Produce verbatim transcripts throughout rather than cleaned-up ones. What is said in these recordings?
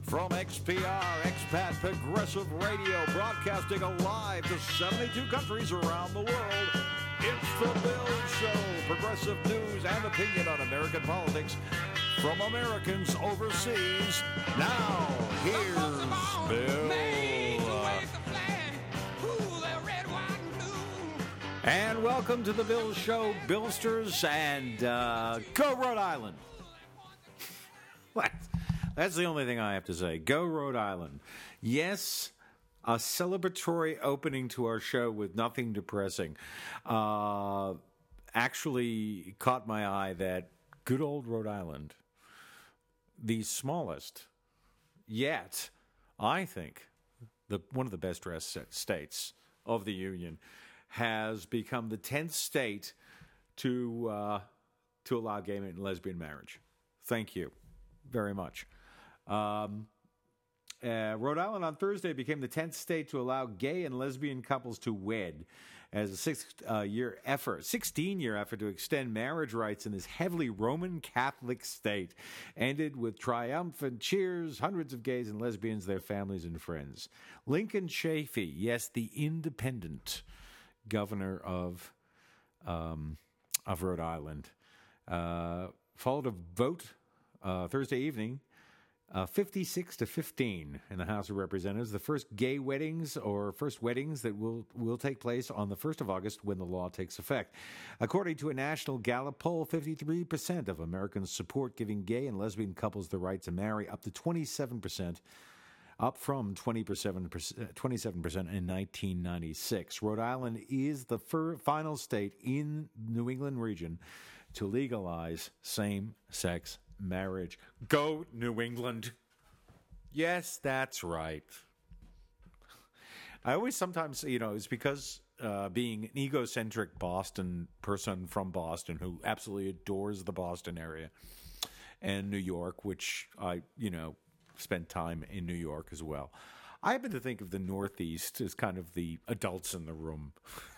From X P R, Expat Progressive Radio, broadcasting alive to seventy-two countries around the world, it's The Bill Show. Progressive news and opinion on American politics from Americans overseas. Now, here's Bill. And welcome to The Bill Show, Billsters, and uh, go Rhode Island. What? That's the only thing I have to say. Go Rhode Island. Yes, a celebratory opening to our show with nothing depressing. Uh, actually caught my eye that good old Rhode Island, the smallest, yet, I think, the one of the best dressed states of the Union, has become the tenth state to uh, to allow gay and lesbian marriage. Thank you very much. Um, uh, Rhode Island on Thursday became the tenth state to allow gay and lesbian couples to wed, as a six-year uh, effort, sixteen-year effort to extend marriage rights in this heavily Roman Catholic state ended with triumphant cheers, hundreds of gays and lesbians, their families and friends. Lincoln Chafee, yes, the independent governor of um, of Rhode Island, uh, followed a vote uh, Thursday evening. Uh, fifty-six to fifteen in the House of Representatives, the first gay weddings or first weddings that will, will take place on the first of August when the law takes effect. According to a national Gallup poll, fifty-three percent of Americans support giving gay and lesbian couples the right to marry, up to twenty-seven percent, up from twenty-seven percent, twenty-seven percent in nineteen ninety-six. Rhode Island is the fir- final state in New England region to legalize same-sex marriage. Go New England. Yes, that's right. I always sometimes, you know, it's because uh, being an egocentric Boston person from Boston who absolutely adores the Boston area and New York, which I, you know, spent time in New York as well. I happen to think of the Northeast as kind of the adults in the room.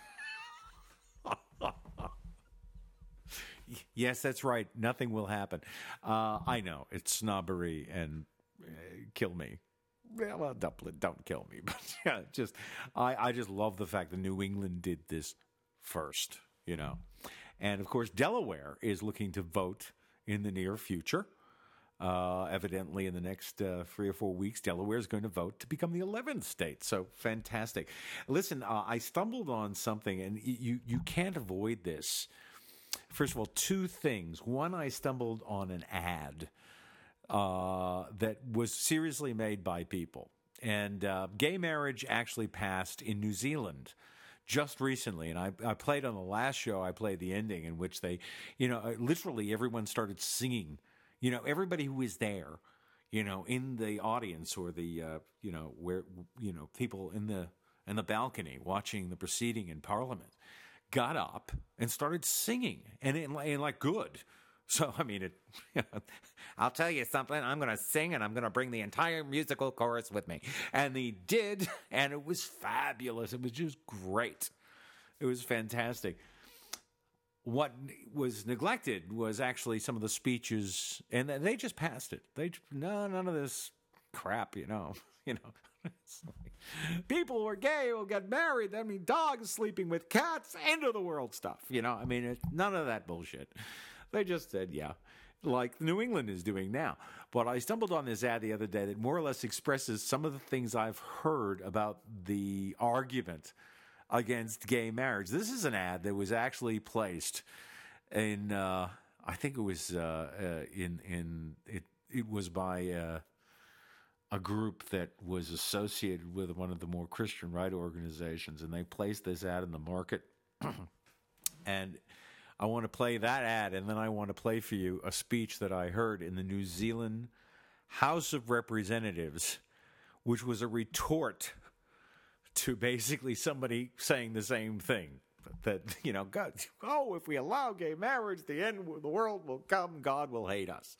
Yes, that's right. Nothing will happen. Uh, I know it's snobbery and uh, kill me. Well, don't, don't kill me, but yeah, just I, I just love the fact that New England did this first, you know. And of course, Delaware is looking to vote in the near future. Uh, evidently, in the next uh, three or four weeks, Delaware is going to vote to become the eleventh state. So fantastic! Listen, uh, I stumbled on something, and you you can't avoid this. First of all, two things. One, I stumbled on an ad uh, that was seriously made by people. And uh, gay marriage actually passed in New Zealand just recently. And I, I played on the last show, I played the ending in which they, you know, literally everyone started singing. You know, everybody who was there, you know, in the audience or the, uh, you know, where, you know, people in the in the balcony watching the proceeding in Parliament got up and started singing, and, it, and like good. So, I mean, it. I'll tell you something. I'm going to sing, and I'm going to bring the entire musical chorus with me. And he did, and it was fabulous. It was just great. It was fantastic. What was neglected was actually some of the speeches, and they just passed it. They no, none of this crap, you know, you know. It's like, people who are gay will get married. I mean, dogs sleeping with cats, end of the world stuff. You know, I mean, it, none of that bullshit. They just said, yeah, like New England is doing now. But I stumbled on this ad the other day that more or less expresses some of the things I've heard about the argument against gay marriage. This is an ad that was actually placed in, uh, I think it was uh, uh, in in it. It was by. Uh, a group that was associated with one of the more Christian right organizations, and they placed this ad in the market. And I want to play that ad, and then I want to play for you a speech that I heard in the New Zealand House of Representatives, which was a retort to basically somebody saying the same thing. That, you know, God, oh, if we allow gay marriage, the end of the world will come, God will hate us.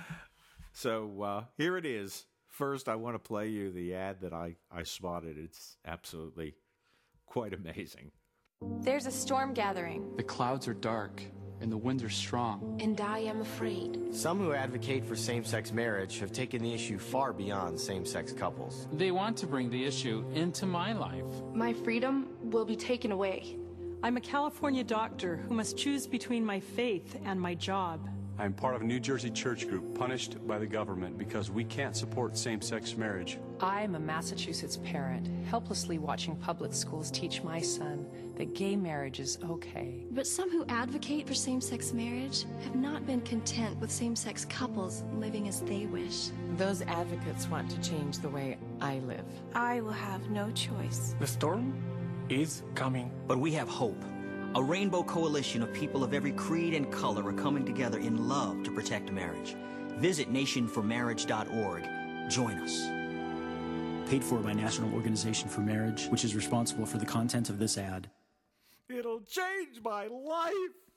So uh, here it is. First, I want to play you the ad that I, I spotted. It's absolutely quite amazing. There's a storm gathering. The clouds are dark. and the winds are strong. And I am afraid. Some who advocate for same-sex marriage have taken the issue far beyond same-sex couples. They want to bring the issue into my life. My freedom will be taken away. I'm a California doctor who must choose between my faith and my job. I'm part of a New Jersey church group punished by the government because we can't support same-sex marriage. I'm a Massachusetts parent, helplessly watching public schools teach my son that gay marriage is okay. But some who advocate for same-sex marriage have not been content with same-sex couples living as they wish. Those advocates want to change the way I live. I will have no choice. The storm is coming. But we have hope. A rainbow coalition of people of every creed and color are coming together in love to protect marriage. Visit nation for marriage dot org. Join us. Paid for by National Organization for Marriage, which is responsible for the content of this ad. It'll change my life.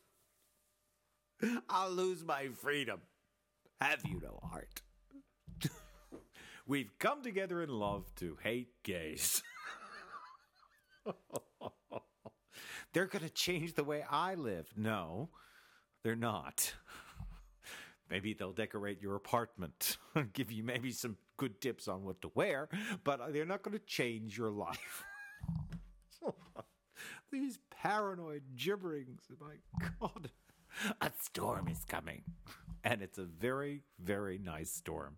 I'll lose my freedom. Have you no heart? We've come together in love to hate gays. They're going to change the way I live. No, they're not. Maybe they'll decorate your apartment and give you maybe some good tips on what to wear, but they're not going to change your life. These paranoid gibberings. My God. A storm is coming. And it's a very, very nice storm.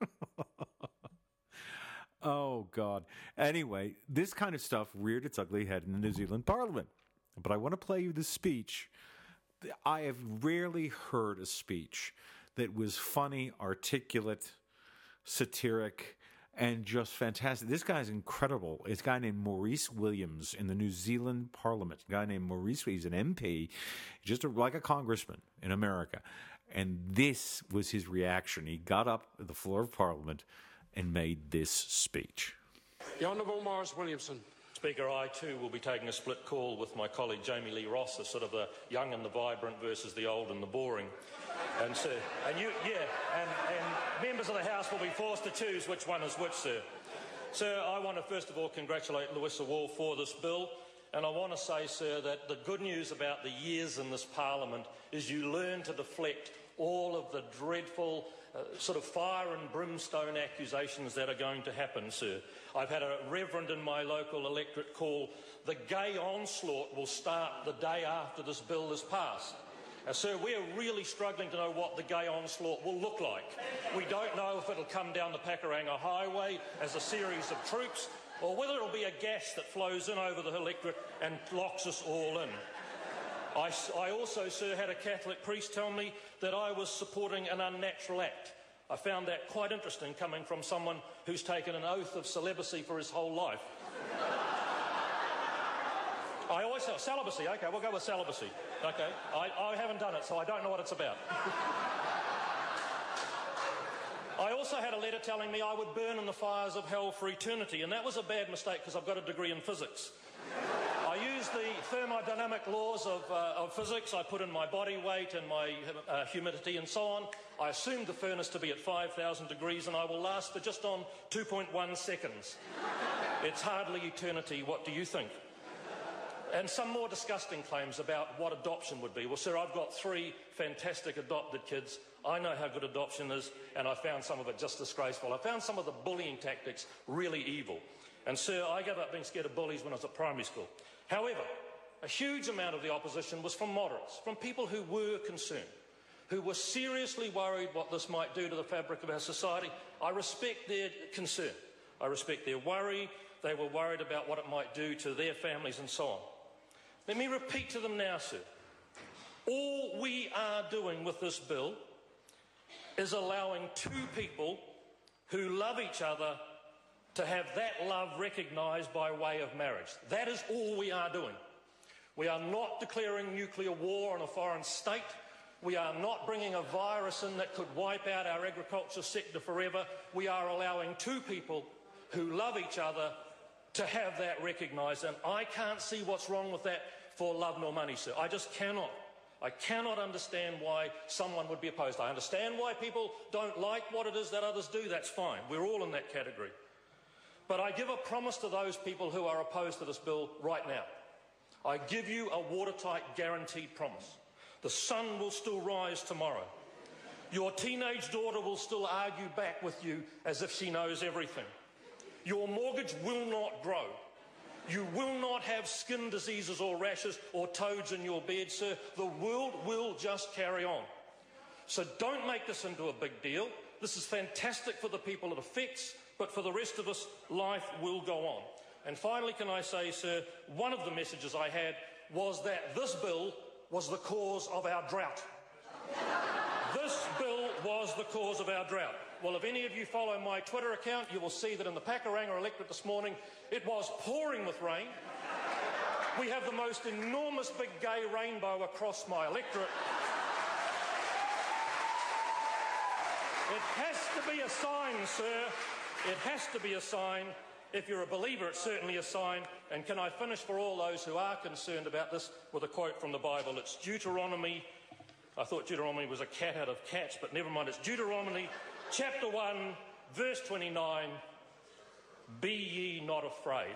Oh, God. Anyway, this kind of stuff reared its ugly head in the New Zealand Parliament. But I want to play you the speech. I have rarely heard a speech that was funny, articulate, satiric, and just fantastic. This guy's incredible. It's a guy named Maurice Williams in the New Zealand Parliament. A guy named Maurice, he's an M P, just a, like a congressman in America. And this was his reaction. He got up at the floor of Parliament and made this speech. The Honourable Maurice Williamson. Speaker, I too will be taking a split call with my colleague Jamie Lee Ross, as sort of the young and the vibrant versus the old and the boring. And sir, and you, yeah, and, and members of the House will be forced to choose which one is which, sir. Sir, I want to first of all congratulate Louisa Wall for this bill, and I want to say, sir, that the good news about the years in this Parliament is you learn to deflect all of the dreadful Uh, sort of fire and brimstone accusations that are going to happen, sir. I've had a reverend in my local electorate call the gay onslaught will start the day after this bill is passed. Uh, sir, we're really struggling to know what the gay onslaught will look like. We don't know if it'll come down the Pakuranga Highway as a series of troops, or whether it'll be a gas that flows in over the electorate and locks us all in. I, I also, sir, had a Catholic priest tell me that I was supporting an unnatural act. I found that quite interesting, coming from someone who's taken an oath of celibacy for his whole life. I always say celibacy. Okay, we'll go with celibacy. Okay, I, I haven't done it, so I don't know what it's about. I also had a letter telling me I would burn in the fires of hell for eternity, and that was a bad mistake because I've got a degree in physics. I used the thermodynamic laws of, uh, of physics. I put in my body weight and my uh, humidity and so on. I assumed the furnace to be at five thousand degrees, and I will last for just on two point one seconds. It's hardly eternity. What do you think? And some more disgusting claims about what adoption would be. Well, sir, I've got three fantastic adopted kids. I know how good adoption is, and I found some of it just disgraceful. I found some of the bullying tactics really evil. And, sir, I gave up being scared of bullies when I was at primary school. However, a huge amount of the opposition was from moderates, from people who were concerned, who were seriously worried what this might do to the fabric of our society. I respect their concern. I respect their worry. They were worried about what it might do to their families and so on. Let me repeat to them now, sir. All we are doing with this bill is allowing two people who love each other to have that love recognised by way of marriage. That is all we are doing. We are not declaring nuclear war on a foreign state. We are not bringing a virus in that could wipe out our agriculture sector forever. We are allowing two people who love each other to have that recognised, and I can't see what's wrong with that for love nor money, sir. I just cannot. I cannot understand why someone would be opposed. I understand why people don't like what it is that others do. That's fine. We're all in that category. But I give a promise to those people who are opposed to this bill right now. I give you a watertight, guaranteed promise The sun will still rise tomorrow. Your teenage daughter will still argue back with you as if she knows everything. Your mortgage will not grow. You will not have skin diseases or rashes or toads in your bed, sir. The world will just carry on. So don't make this into a big deal. This is fantastic for the people it affects, but for the rest of us, life will go on. And finally, can I say, sir, one of the messages I had was that this bill was the cause of our drought. This bill was the cause of our drought. Well, if any of you follow my Twitter account, you will see that in the Pakuranga electorate this morning, it was pouring with rain. We have the most enormous big gay rainbow across my electorate. It has to be a sign, sir. It has to be a sign. If you're a believer, it's certainly a sign. And can I finish for all those who are concerned about this with a quote from the Bible? It's Deuteronomy. I thought Deuteronomy was a cat out of cats, but never mind. It's Deuteronomy chapter one, verse twenty-nine. Be ye not afraid.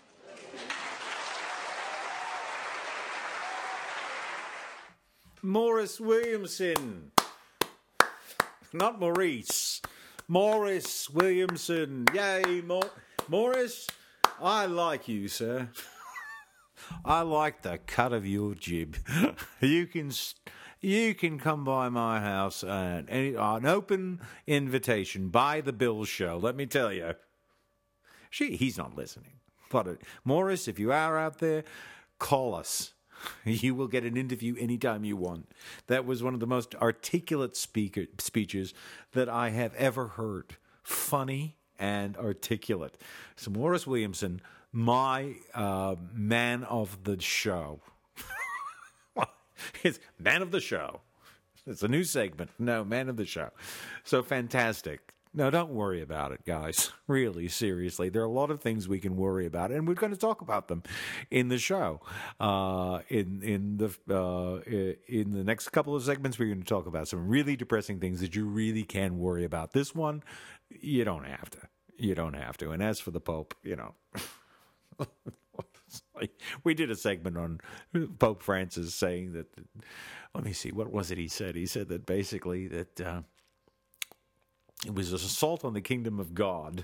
Morris Williamson. Not Maurice. Morris Williamson. Yay, Mor- Morris. I like you, sir. I like the cut of your jib. You can... St- You can come by my house and any, an open invitation by the Bill Show. Let me tell you, she he's not listening. But uh, Morris, if you are out there, call us. You will get an interview anytime you want. That was one of the most articulate speaker, speeches that I have ever heard. Funny and articulate. So Morris Williamson, my uh, man of the show. It's Man of the Show. It's a new segment. No, Man of the Show. So fantastic. No, don't worry about it, guys. Really, seriously. There are a lot of things we can worry about, and we're going to talk about them in the show. Uh, in in the uh, in the next couple of segments, we're going to talk about some really depressing things that you really can worry about. This one, you don't have to. You don't have to. And as for the Pope, you know... We did a segment on Pope Francis saying that, let me see, what was it he said? He said that basically that uh, it was an assault on the kingdom of God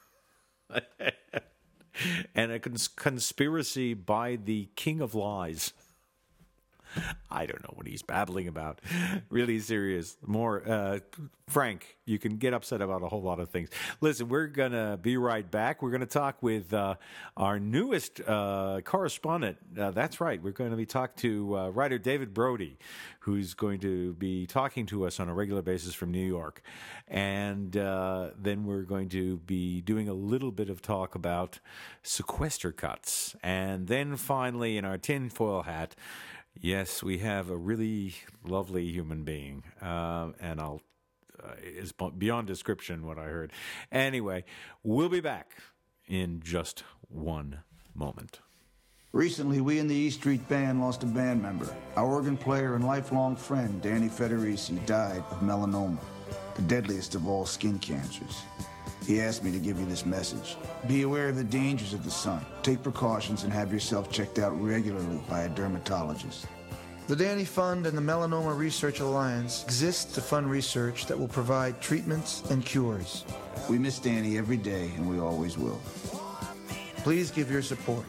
and a cons- conspiracy by the king of lies. I don't know what he's babbling about. Really serious. More, uh, Frank, you can get upset about a whole lot of things. Listen, we're going to be right back. We're going to talk with uh, our newest uh, correspondent. Uh, that's right. We're going to be talking to uh, writer David Brody, who's going to be talking to us on a regular basis from New York. And uh, then we're going to be doing a little bit of talk about sequester cuts. And then finally, in our tinfoil hat, yes, we have a really lovely human being, uh, and I'll uh, is beyond description what I heard. Anyway, we'll be back in just one moment. Recently, we in the E Street Band lost a band member. Our organ player and lifelong friend, Danny Federici, died of melanoma, the deadliest of all skin cancers. He asked me to give you this message. Be aware of the dangers of the sun. Take precautions and have yourself checked out regularly by a dermatologist. The Danny Fund and the Melanoma Research Alliance exist to fund research that will provide treatments and cures. We miss Danny every day, and we always will. Please give your support.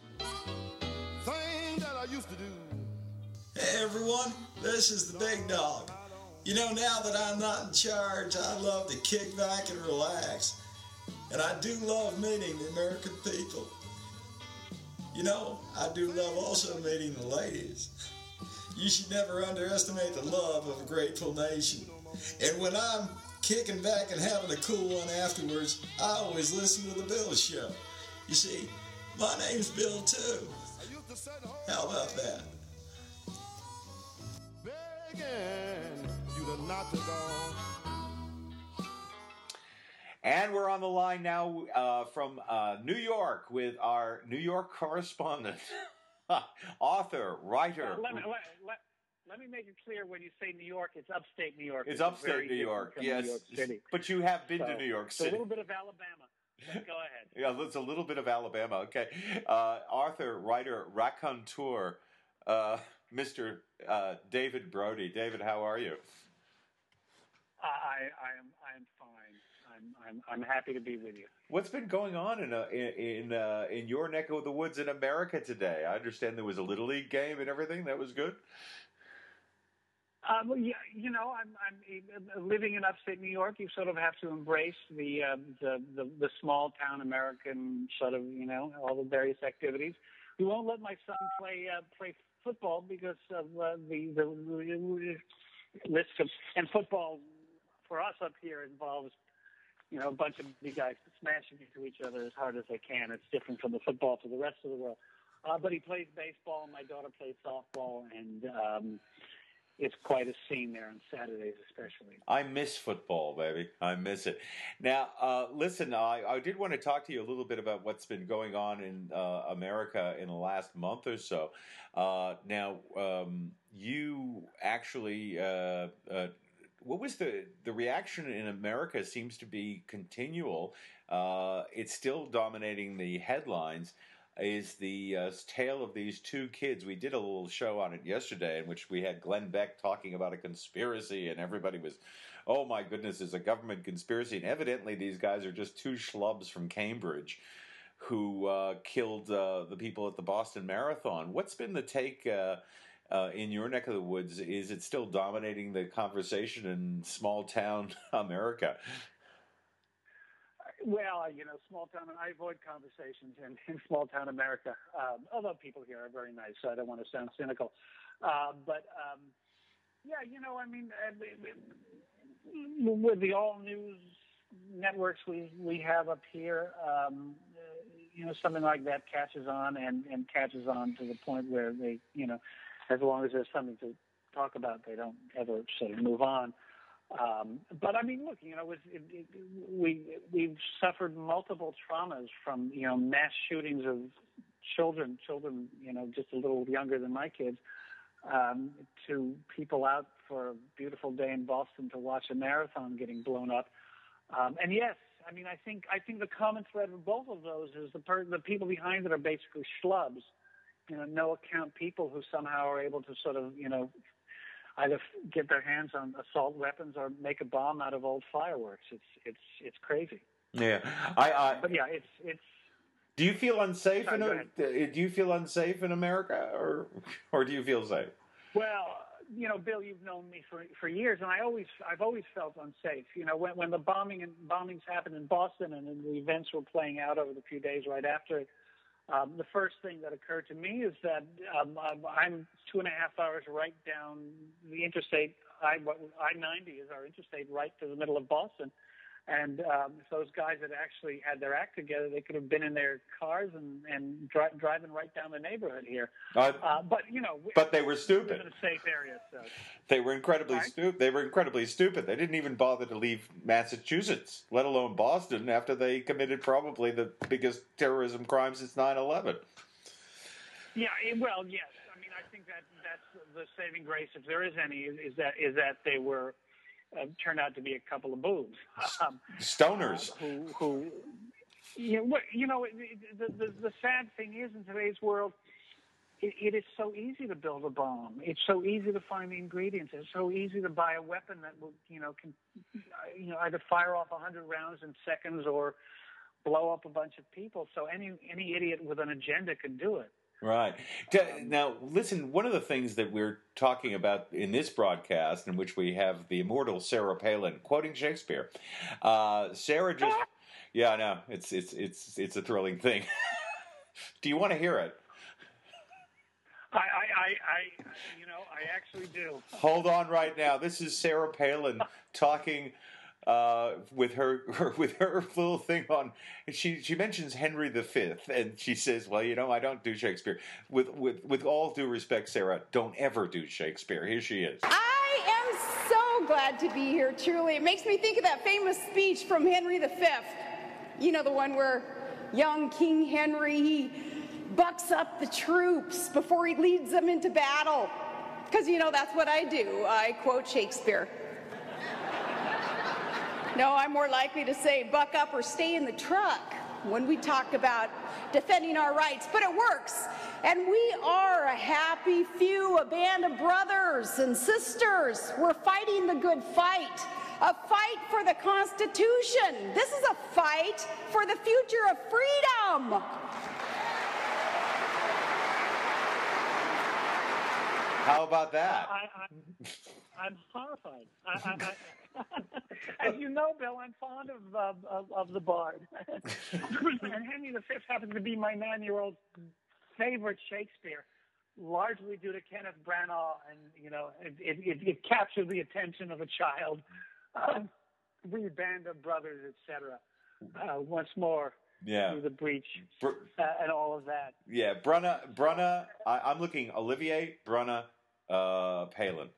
Hey everyone, this is the Big Dog. You know, now that I'm not in charge, I love to kick back and relax. And I do love meeting the American people. You know, I do love also meeting the ladies. You should never underestimate the love of a grateful nation. And when I'm kicking back and having a cool one afterwards, I always listen to the Bill Show. You see, my name's Bill too. How about that? And we're on the line now uh, from uh, New York with our New York correspondent, author, writer. Uh, let, me, let, let, let me make it clear, when you say New York, it's upstate New York. It's, it's upstate New York, yes. New York City. But you have been so, to New York City. It's a little bit of Alabama. Let's go ahead. Yeah, it's a little bit of Alabama. Okay. Uh, author, writer, raconteur. Uh, Mister Uh, David Brody. David, how are you? I, I am I am fine. I'm I'm I'm happy to be with you. What's been going on in uh, in in, uh, in your neck of the woods in America today? I understand there was a Little League game and everything. That was good. Um, well, yeah, you know, I'm, I'm living in upstate New York. You sort of have to embrace the, uh, the the the small town American sort of, you know, all the various activities. We won't let my son play uh, play football because of uh, the, the the risk of, and football for us up here involves, you know, a bunch of big guys smashing into each other as hard as they can. It's different from the football to the rest of the world. Uh, but he plays baseball. My daughter plays softball, and um, it's quite a scene there on Saturdays especially. I miss football, baby. I miss it. Now, uh, listen, I, I did want to talk to you a little bit about what's been going on in uh, America in the last month or so. Uh, now, um, you actually, uh, uh, what was the, the reaction in America seems to be continual. Uh, it's still dominating the headlines. Is the uh, tale of these two kids. We did a little show on it yesterday in which we had Glenn Beck talking about a conspiracy, and everybody was, oh my goodness, it's a government conspiracy. And evidently these guys are just two schlubs from Cambridge who uh, killed uh, the people at the Boston Marathon. What's been the take uh, uh, in your neck of the woods? Is it still dominating the conversation in small town America? Well, you know, small town, I avoid conversations in, in small town America, um, although people here are very nice, so I don't want to sound cynical. Uh, but, um, yeah, you know, I mean, uh, with the all news networks we, we have up here, um, uh, you know, something like that catches on and, and catches on to the point where they, you know, as long as there's something to talk about, they don't ever sort of move on. Um, but I mean, look, you know, it, it, it, we we've suffered multiple traumas from, you know, mass shootings of children, children, you know, just a little younger than my kids, um, to people out for a beautiful day in Boston to watch a marathon getting blown up. Um, and yes, I mean, I think I think the common thread of both of those is the per- the people behind it are basically schlubs, you know, no account people who somehow are able to sort of, you know, either get their hands on assault weapons or make a bomb out of old fireworks. It's it's it's crazy. Yeah, I. I but yeah, it's it's. Do you feel unsafe Sorry, in a, Do you feel unsafe in America, or or do you feel safe? Well, you know, Bill, you've known me for for years, and I always I've always felt unsafe. You know, when when the bombing and bombings happened in Boston, and then the events were playing out over the few days right after it. Um, the first thing that occurred to me is that um, I'm two and a half hours right down the interstate. I ninety is our interstate right to the middle of Boston. And um, those guys that actually had their act together, they could have been in their cars and, and dri- driving right down the neighborhood here. Uh, uh, but, you know. But they were stupid. We live in a safe area, so. They were incredibly stupid. They were incredibly stupid. They didn't even bother to leave Massachusetts, let alone Boston, after they committed probably the biggest terrorism crime since nine eleven. Yeah, well, yes. I mean, I think that that's the saving grace, if there is any, is that is that they were uh, turned out to be a couple of boobs, um, stoners, uh, who who you know, you know the, the the sad thing is in today's world. It, it is so easy to build a bomb. It's so easy to find the ingredients. It's so easy to buy a weapon that will, you know, can, you know, either fire off a hundred rounds in seconds or blow up a bunch of people. So any any idiot with an agenda can do it. Right. Now, listen, one of the things that we're talking about in this broadcast, in which we have the immortal Sarah Palin quoting Shakespeare, uh, Sarah just, yeah, I know, it's it's it's it's a thrilling thing. Do you want to hear it? I, I, I, I, you know, I actually do. Hold on right now. This is Sarah Palin talking uh, with her, her with her little thing on. She she mentions Henry the Fifth, and she says, "Well, you know, I don't do Shakespeare." With with with all due respect, Sarah, don't ever do Shakespeare. Here she is. I am so glad to be here. Truly, it makes me think of that famous speech from Henry the Fifth. You know, the one where young King Henry he bucks up the troops before he leads them into battle. Because, you know, that's what I do. I quote Shakespeare. No, I'm more likely to say buck up or stay in the truck when we talk about defending our rights. But it works. And we are a happy few, a band of brothers and sisters. We're fighting the good fight, a fight for the Constitution. This is a fight for the future of freedom. How about that? I, I, I'm horrified. I, I, I, as you know, Bill, I'm fond of of, of, of the Bard, and Henry the Fifth happens to be my nine-year-old favorite Shakespeare, largely due to Kenneth Branagh, and you know, it it, it, it captured the attention of a child. Uh, we band of brothers, et cetera. Uh, once more, yeah, through the breach Br- uh, and all of that. Yeah, Brunna, Brunna. I, I'm looking Olivier, Brunna, uh, Palin.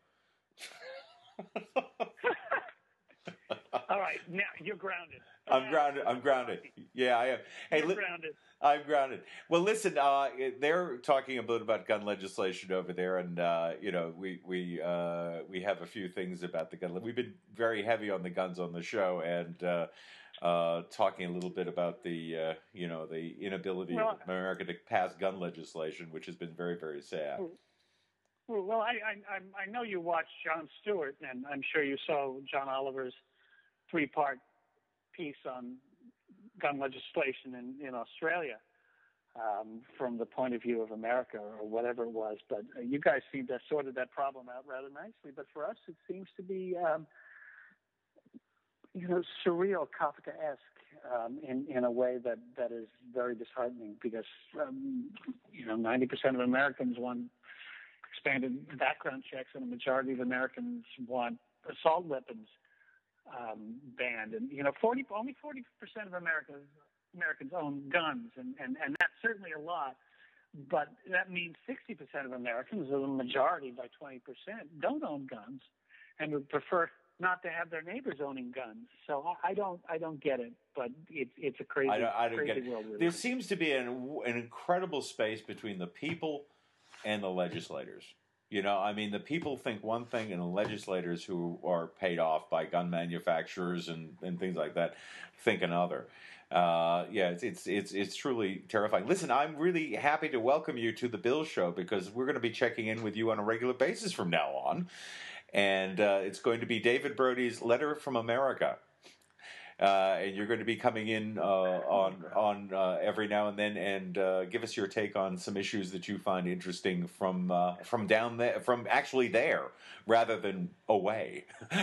All right, now you're grounded. I'm grounded. I'm grounded. Yeah, I am. Hey, You're li- grounded. I'm grounded. Well, listen, uh, they're talking a bit about gun legislation over there, and uh, you know, we we uh, we have a few things about the gun. We've been very heavy on the guns on the show, and uh, uh, talking a little bit about the uh, you know the inability Well, of America to pass gun legislation, which has been very very sad. Well, I, I I know you watched Jon Stewart, and I'm sure you saw John Oliver's three-part piece on gun legislation in, in Australia um, from the point of view of America or whatever it was. But uh, you guys seem to have sorted that problem out rather nicely. But for us, it seems to be, um, you know, surreal, Kafkaesque um, in, in a way that, that is very disheartening because, um, you know, ninety percent of Americans want expanded background checks and a majority of Americans want assault weapons Um, banned, and you know, forty only forty percent of Americans Americans own guns, and, and, and that's certainly a lot. But that means sixty percent of Americans, or the majority by twenty percent, don't own guns, and would prefer not to have their neighbors owning guns. So I, I don't I don't get it, but it's it's a crazy I don't, I don't crazy get it. world. There seems to be an, an incredible space between the people and the legislators. You know, I mean, the people think one thing, and the legislators who are paid off by gun manufacturers and, and things like that think another. Uh, yeah, it's, it's it's it's truly terrifying. Listen, I'm really happy to welcome you to the Bill Show because we're going to be checking in with you on a regular basis from now on, and uh, it's going to be David Brody's Letter from America. Uh, and you're going to be coming in uh, on on uh, every now and then, and uh, give us your take on some issues that you find interesting from uh, from down there, from actually there, rather than away. Uh,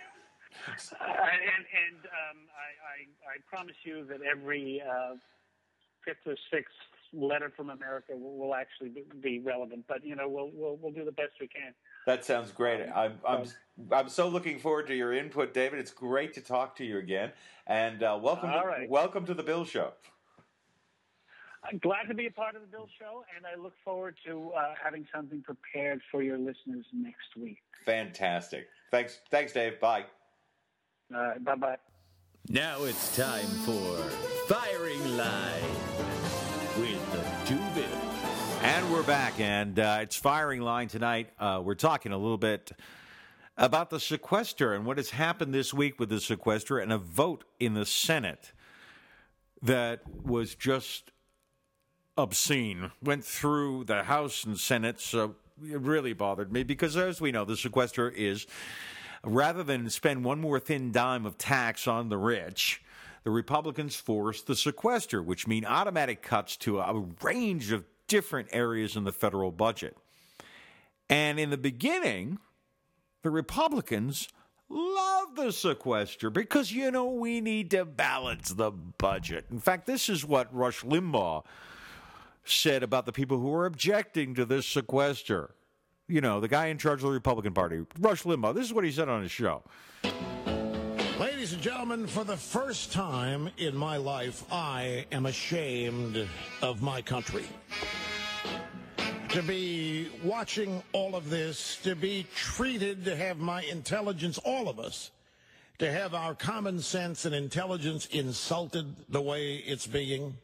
and and um, I, I, I promise you that every uh, fifth or sixth letter from America will, will actually be relevant. But you know, we'll we'll we'll do the best we can. That sounds great. I'm I'm I'm so looking forward to your input, David. It's great to talk to you again, and uh, welcome All to, right. welcome to the Bill Show. I'm glad to be a part of the Bill Show, and I look forward to uh, having something prepared for your listeners next week. Fantastic. Thanks, thanks, Dave. Bye. All right, bye bye. Now it's time for Firing Line with the two Bills. And we're back, and uh, it's Firing Line tonight. Uh, we're talking a little bit about the sequester and what has happened this week with the sequester and a vote in the Senate that was just obscene. Went through the House and Senate, so it really bothered me because, as we know, the sequester is, rather than spend one more thin dime of tax on the rich, the Republicans forced the sequester, which mean automatic cuts to a range of different areas in the federal budget. And in the beginning, the Republicans love the sequester because, you know, we need to balance the budget. In fact, this is what Rush Limbaugh said about the people who are objecting to this sequester. You know, the guy in charge of the Republican Party, Rush Limbaugh. This is what he said on his show. Ladies and gentlemen, for the first time in my life, I am ashamed of my country. To be watching all of this, to be treated, to have my intelligence, all of us, to have our common sense and intelligence insulted the way it's being,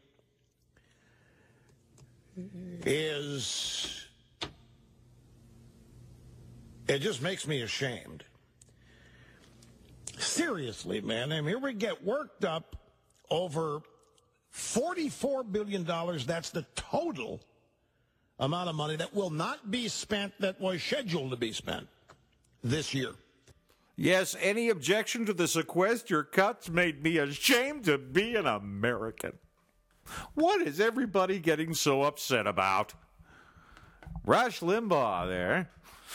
is, it just makes me ashamed. Seriously, man, I mean, here we get worked up over forty-four billion dollars. That's the total amount of money that will not be spent that was scheduled to be spent this year. Yes, any objection to the sequester cuts made me ashamed to be an American. What is everybody getting so upset about? Rush Limbaugh there.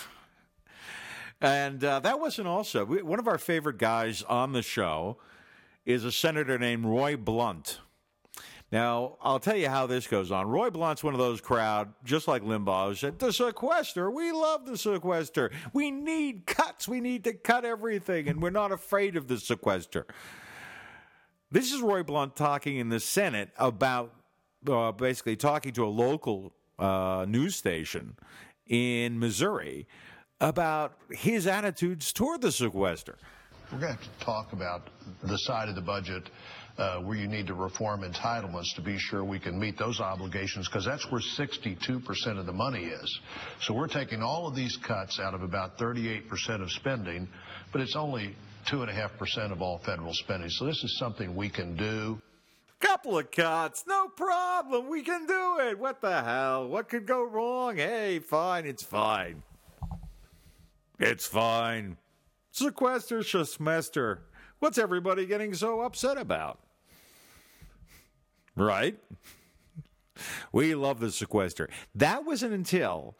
And uh, that wasn't also, we, one of our favorite guys on the show is a senator named Roy Blunt. Now, I'll tell you how this goes on. Roy Blunt's one of those crowd, just like Limbaugh, who said, the sequester, we love the sequester. We need cuts. We need to cut everything, and we're not afraid of the sequester. This is Roy Blunt talking in the Senate about uh, basically talking to a local uh, news station in Missouri about his attitudes toward the sequester. We're going to have to talk about the side of the budget uh, where you need to reform entitlements to be sure we can meet those obligations, because that's where sixty-two percent of the money is. So we're taking all of these cuts out of about thirty-eight percent of spending, but it's only two point five percent of all federal spending. So this is something we can do. Couple of cuts, no problem. We can do it. What the hell? What could go wrong? Hey, fine, it's fine. It's fine. Sequester, semester. What's everybody getting so upset about? Right? We love the sequester. That wasn't until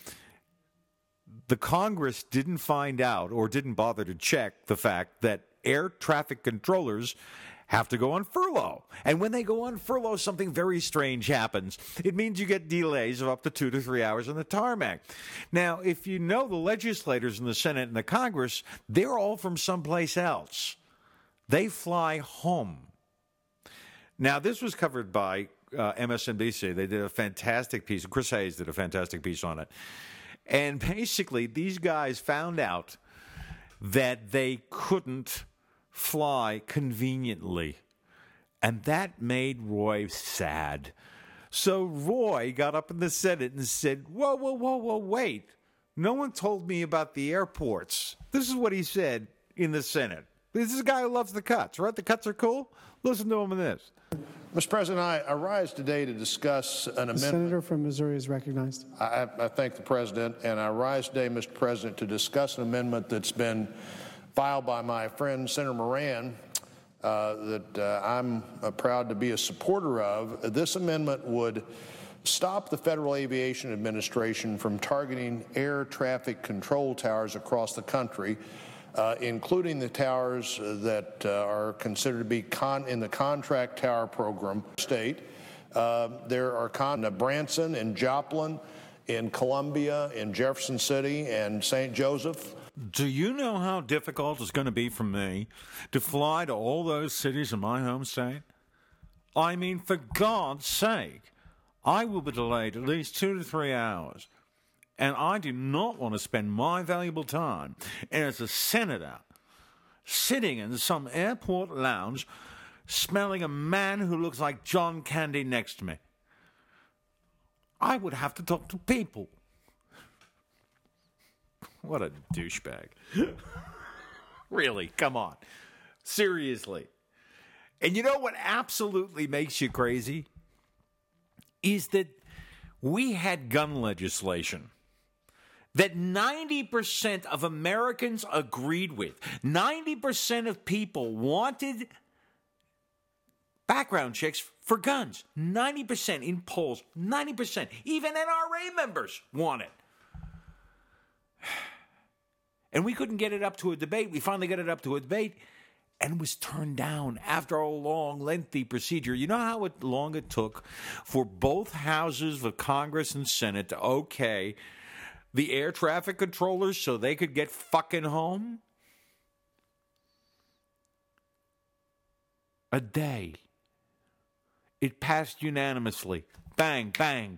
the Congress didn't find out or didn't bother to check the fact that air traffic controllers have to go on furlough. And when they go on furlough, something very strange happens. It means you get delays of up to two to three hours on the tarmac. Now, if you know the legislators in the Senate and the Congress, they're all from someplace else. They fly home. Now, this was covered by uh, M S N B C. They did a fantastic piece. Chris Hayes did a fantastic piece on it. And basically, these guys found out that they couldn't fly conveniently. And that made Roy sad. So Roy got up in the Senate and said, whoa, whoa, whoa, whoa, wait. No one told me about the airports. This is what he said in the Senate. This is a guy who loves the cuts, right? The cuts are cool? Listen to him in this. Mister President, I, I rise today to discuss an amendment. The senator from Missouri is recognized. I, I thank the President, and I rise today, Mister President, to discuss an amendment that's been filed by my friend Senator Moran uh, that uh, I'm uh, proud to be a supporter of. This amendment would stop the Federal Aviation Administration from targeting air traffic control towers across the country, uh, including the towers that uh, are considered to be con in the contract tower program state. Uh, there are con in Branson, in Joplin, in Columbia, in Jefferson City, and Saint Joseph. Do you know how difficult it's going to be for me to fly to all those cities in my home state? I mean, for God's sake, I will be delayed at least two to three hours. And I do not want to spend my valuable time as a senator sitting in some airport lounge smelling a man who looks like John Candy next to me. I would have to talk to people. What a douchebag. Really, come on. Seriously. And you know what absolutely makes you crazy? Is that we had gun legislation that ninety percent of Americans agreed with. ninety percent of people wanted background checks for guns. ninety percent in polls. ninety percent. Even N R A members want it. And we couldn't get it up to a debate. We finally got it up to a debate and was turned down after a long, lengthy procedure. You know how it, long it took for both houses of Congress and Senate to okay the air traffic controllers so they could get fucking home? A day. It passed unanimously. Bang, bang.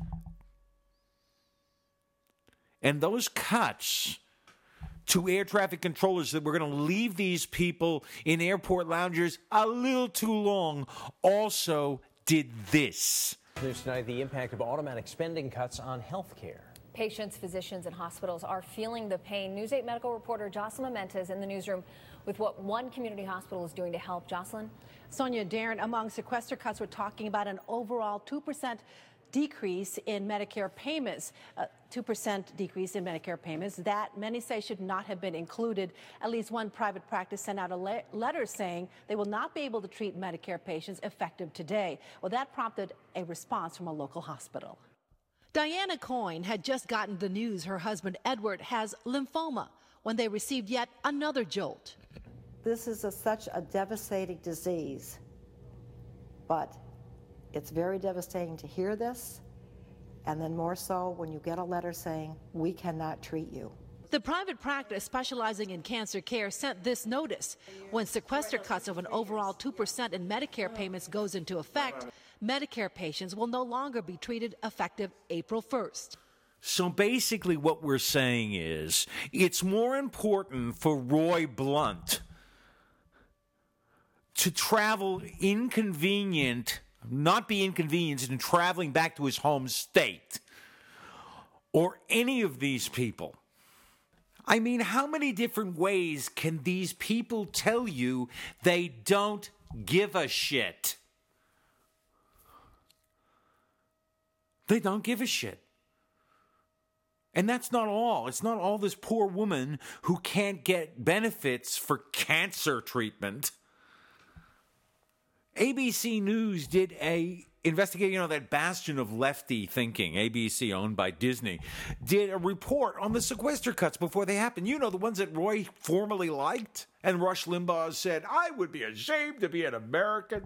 And those cuts to air traffic controllers that we're going to leave these people in airport lounges a little too long also did this. News tonight, the impact of automatic spending cuts on health care. Patients, physicians, and hospitals are feeling the pain. News eight medical reporter Jocelyn Mentes in the newsroom with what one community hospital is doing to help. Jocelyn? Sonia, Darren, among sequester cuts, we're talking about an overall two percent decrease in Medicare payments, a two percent decrease in Medicare payments that many say should not have been included. At least one private practice sent out a le- letter saying they will not be able to treat Medicare patients effective today. Well, that prompted a response from a local hospital. Diana Coyne had just gotten the news her husband Edward has lymphoma when they received yet another jolt. This is a, such a devastating disease, but it's very devastating to hear this, and then more so when you get a letter saying, we cannot treat you. The private practice specializing in cancer care sent this notice. When sequester cuts of an overall two percent in Medicare payments goes into effect, Medicare patients will no longer be treated effective April first. So basically what we're saying is it's more important for Roy Blunt to travel inconvenient, not be inconvenienced in traveling back to his home state, or any of these people. I mean, how many different ways can these people tell you they don't give a shit? They don't give a shit. And that's not all. It's not all this poor woman who can't get benefits for cancer treatment. A B C News did a investigation, you know, that bastion of lefty thinking, A B C owned by Disney, did a report on the sequester cuts before they happened. You know, the ones that Roy formerly liked, and Rush Limbaugh said, I would be ashamed to be an American.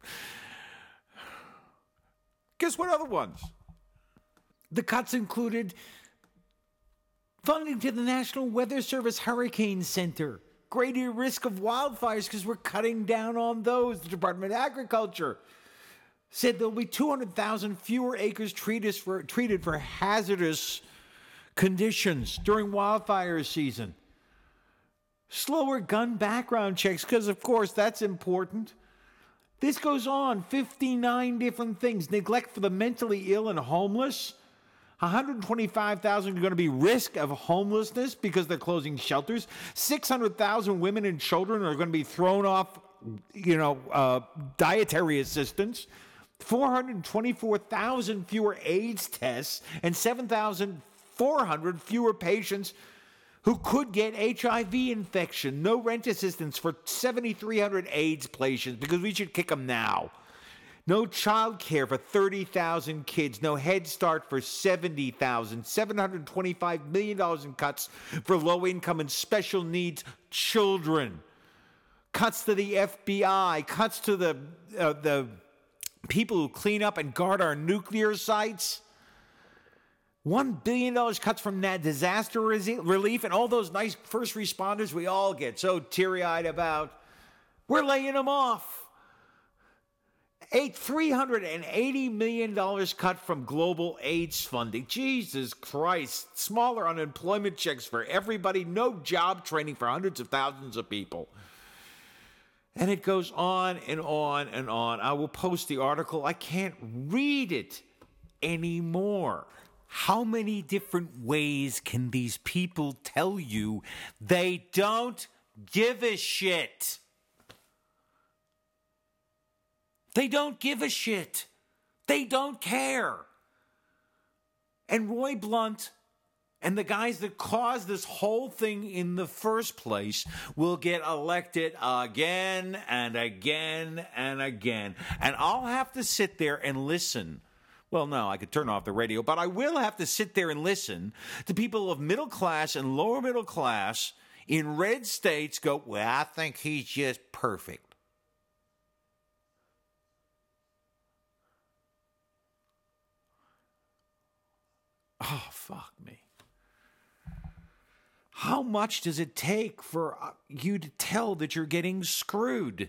Guess what other ones? The cuts included funding to the National Weather Service Hurricane Center, greater risk of wildfires because we're cutting down on those. The Department of Agriculture said there'll be two hundred thousand fewer acres treated for, treated for hazardous conditions during wildfire season. Slower gun background checks because, of course, that's important. This goes on, fifty-nine different things. Neglect for the mentally ill and homeless. one hundred twenty-five thousand are going to be risk of homelessness because they're closing shelters. six hundred thousand women and children are going to be thrown off, you know, uh, dietary assistance. four hundred twenty-four thousand fewer AIDS tests and seven thousand four hundred fewer patients who could get H I V infection. No rent assistance for seven thousand three hundred AIDS patients because we should kick them now. No child care for thirty thousand kids. No Head Start for seventy thousand. seven hundred twenty-five million dollars in cuts for low-income and special needs children. Cuts to the F B I. Cuts to the uh, the people who clean up and guard our nuclear sites. one billion dollars cuts from that disaster relief and all those nice first responders we all get so teary-eyed about. We're laying them off. three hundred eighty million dollars cut from global AIDS funding. Jesus Christ. Smaller unemployment checks for everybody. No job training for hundreds of thousands of people. And it goes on and on and on. I will post the article. I can't read it anymore. How many different ways can these people tell you they don't give a shit? They don't give a shit. They don't care. And Roy Blunt and the guys that caused this whole thing in the first place will get elected again and again and again. And I'll have to sit there and listen. Well, no, I could turn off the radio, but I will have to sit there and listen to people of middle class and lower middle class in red states go, well, I think he's just perfect. Oh, fuck me. How much does it take for you to tell that you're getting screwed?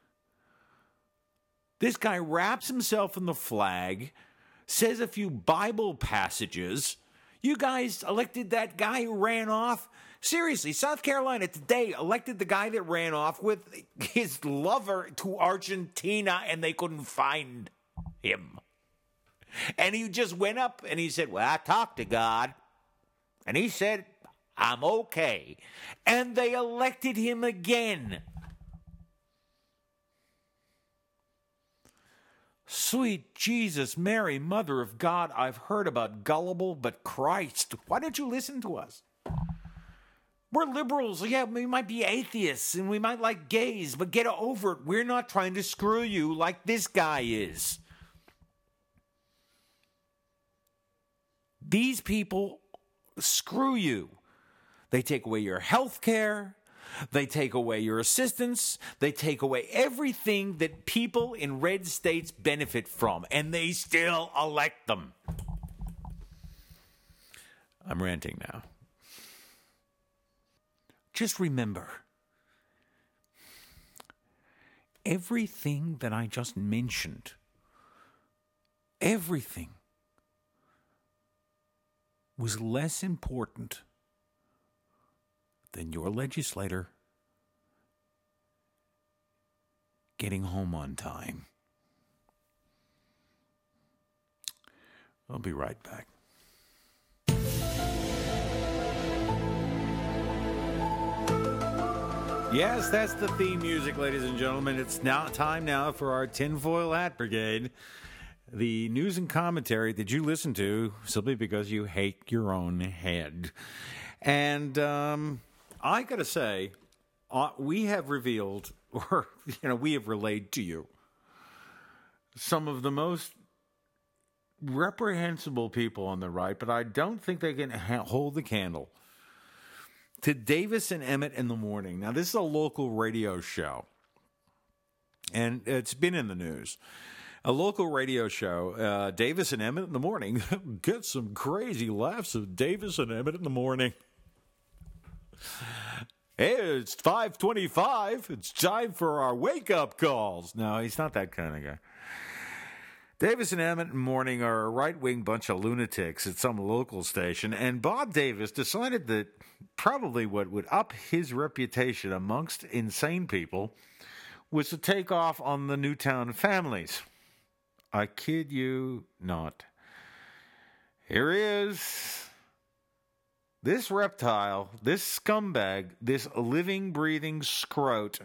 This guy wraps himself in the flag, says a few Bible passages. You guys elected that guy who ran off. Seriously, South Carolina today elected the guy that ran off with his lover to Argentina, and they couldn't find him. And he just went up and he said, well, I talked to God. And he said, I'm okay. And they elected him again. Sweet Jesus, Mary, Mother of God, I've heard about gullible, but Christ, why don't you listen to us? We're liberals. Yeah, we might be atheists and we might like gays, but get over it. We're not trying to screw you like this guy is. These people screw you. They take away your health care. They take away your assistance. They take away everything that people in red states benefit from, and they still elect them. I'm ranting now. Just remember, everything that I just mentioned, everything was less important than your legislator getting home on time. I'll be right back. Yes, that's the theme music, ladies and gentlemen. It's now time now for our Tinfoil Hat Brigade. The news and commentary that you listen to simply because you hate your own head. And um, I got to say, uh, we have revealed, or you know, we have relayed to you some of the most reprehensible people on the right, but I don't think they can ha- hold the candle to Davis and Emmett in the Morning. Now, this is a local radio show, and it's been in the news. A local radio show, uh, Davis and Emmett in the Morning. Get some crazy laughs of Davis and Emmett in the Morning. Hey, it's five twenty-five. It's time for our wake-up calls. No, he's not that kind of guy. Davis and Emmett in the Morning are a right-wing bunch of lunatics at some local station, and Bob Davis decided that probably what would up his reputation amongst insane people was to take off on the Newtown families. I kid you not. Here he is. This reptile, this scumbag, this living, breathing scrote.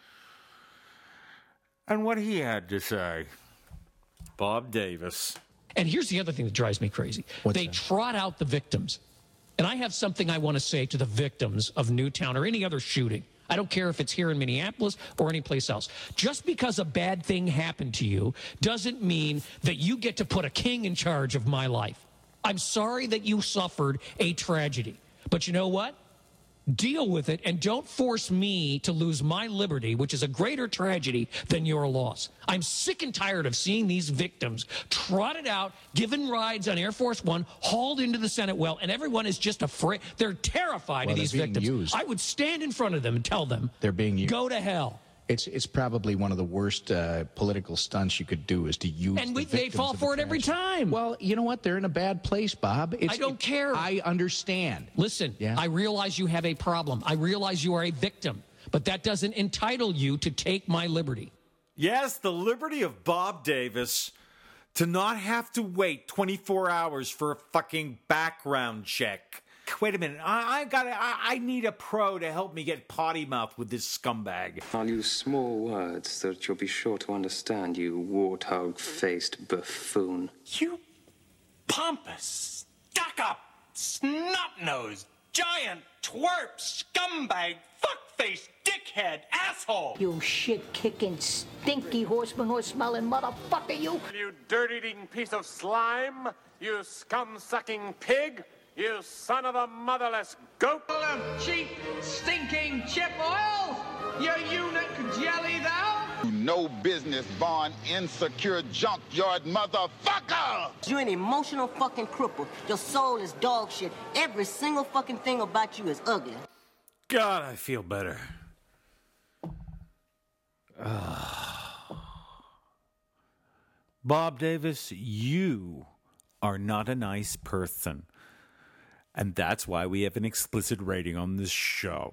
And what he had to say. Bob Davis. And here's the other thing that drives me crazy. What's they that? Trot out the victims. And I have something I want to say to the victims of Newtown or any other shooting. I don't care if it's here in Minneapolis or anyplace else. Just because a bad thing happened to you doesn't mean that you get to put a king in charge of my life. I'm sorry that you suffered a tragedy. But you know what? Deal with it and don't force me to lose my liberty, which is a greater tragedy than your loss. I'm sick and tired of seeing these victims trotted out, given rides on Air Force One, hauled into the Senate well, and everyone is just afraid. They're terrified well, of these victims. Used. I would stand in front of them and tell them, they're being used. Go to hell. It's it's probably one of the worst uh, political stunts you could do is to use and we, the they fall for it every time. Well, you know what? They're in a bad place, Bob. It's, I don't it, care. I understand. Listen, yeah? I realize you have a problem. I realize you are a victim, but that doesn't entitle you to take my liberty. Yes, the liberty of Bob Davis to not have to wait twenty-four hours for a fucking background check. Wait a minute, I, I got I, I need a pro to help me get potty mouth with this scumbag. I'll use small words so that you'll be sure to understand, you warthog-faced buffoon. You pompous, stuck-up, snot-nosed, giant twerp, scumbag, fuck-faced, dickhead, asshole! You shit-kicking, stinky horseman horse-smelling motherfucker, you! You dirt-eating piece of slime! You scum-sucking pig! You son of a motherless goat! Full of cheap, stinking chip oil! You eunuch jelly, thou! You no business born insecure junkyard motherfucker! You're an emotional fucking cripple. Your soul is dog shit. Every single fucking thing about you is ugly. God, I feel better. Bob Davis, you are not a nice person. And that's why we have an explicit rating on this show.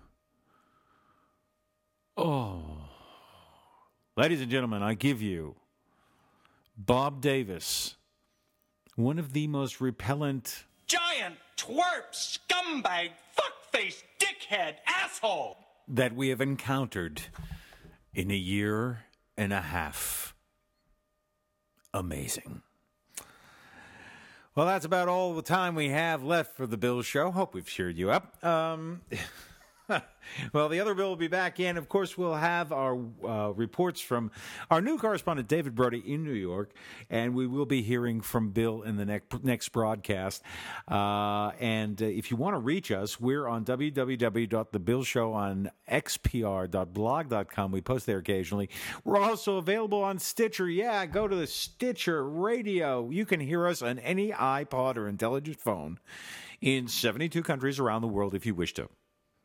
Oh. Ladies and gentlemen, I give you Bob Davis, one of the most repellent... Giant, twerp, scumbag, fuck-faced, dickhead, asshole! ...that we have encountered in a year and a half. amazing. Well, that's about all the time we have left for the Bill Show. Hope we've cheered you up. Um, well, the other Bill will be back in. Of course, we'll have our uh, reports from our new correspondent, David Brody, in New York, and we will be hearing from Bill in the next next broadcast. Uh, and uh, if you want to reach us, we're on w w w dot the bill show on x p r dot blog dot com. We post there occasionally. We're also available on Stitcher. Yeah, go to the Stitcher Radio. You can hear us on any iPod or intelligent phone in seventy-two countries around the world if you wish to.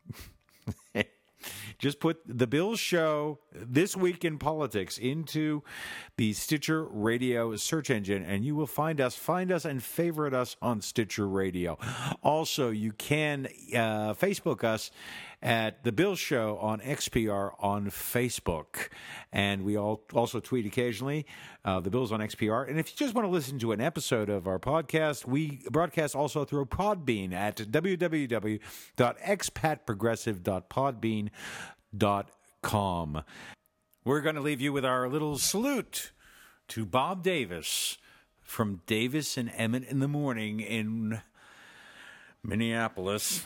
Just put the Bill Show This Week in Politics into the Stitcher Radio search engine, and you will find us. Find us and favorite us on Stitcher Radio. Also, you can uh, Facebook us at The Bill Show on X P R on Facebook. And we all also tweet occasionally. Uh, the Bill's on X P R. And if you just want to listen to an episode of our podcast, we broadcast also through Podbean at w w w dot expat progressive dot podbean dot com. We're going to leave you with our little salute to Bob Davis from Davis and Emmett in the Morning in Minneapolis.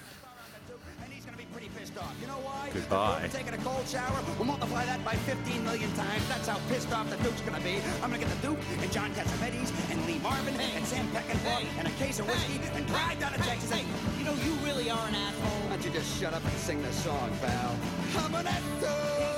You know why? Goodbye. Taking a cold shower, we'll multiply that by fifteen million times. That's how pissed off the Duke's gonna be. I'm gonna get the Duke and John Cassavetes and Lee Marvin hey. and Sam Peckinpah hey. and a case of whiskey hey. and drive down to hey. Texas. Hey, you know, you really are an asshole. Why don't you just shut up and sing the song, pal? I'm an asshole.